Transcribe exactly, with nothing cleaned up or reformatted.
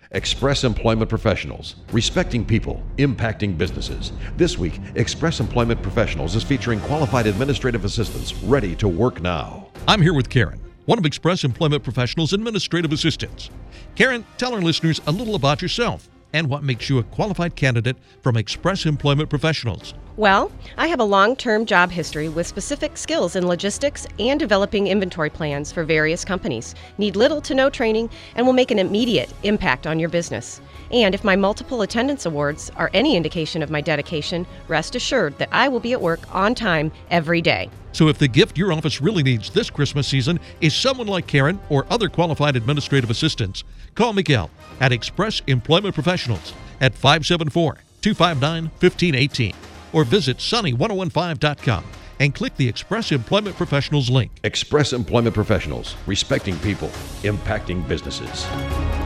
Express Employment Professionals, respecting people, impacting businesses. This week, Express Employment Professionals is featuring qualified administrative assistants ready to work now. I'm here with Karen, one of Express Employment Professionals' administrative assistants. Karen, tell our listeners a little about yourself and what makes you a qualified candidate from Express Employment Professionals. Well, I have a long-term job history with specific skills in logistics and developing inventory plans for various companies. Need little to no training and will make an immediate impact on your business. And if my multiple attendance awards are any indication of my dedication, rest assured that I will be at work on time every day. So if the gift your office really needs this Christmas season is someone like Karen or other qualified administrative assistants, call Miguel at Express Employment Professionals at five seven four, two five nine, one five one eight or visit sunny ten fifteen dot com and click the Express Employment Professionals link. Express Employment Professionals, respecting people, impacting businesses.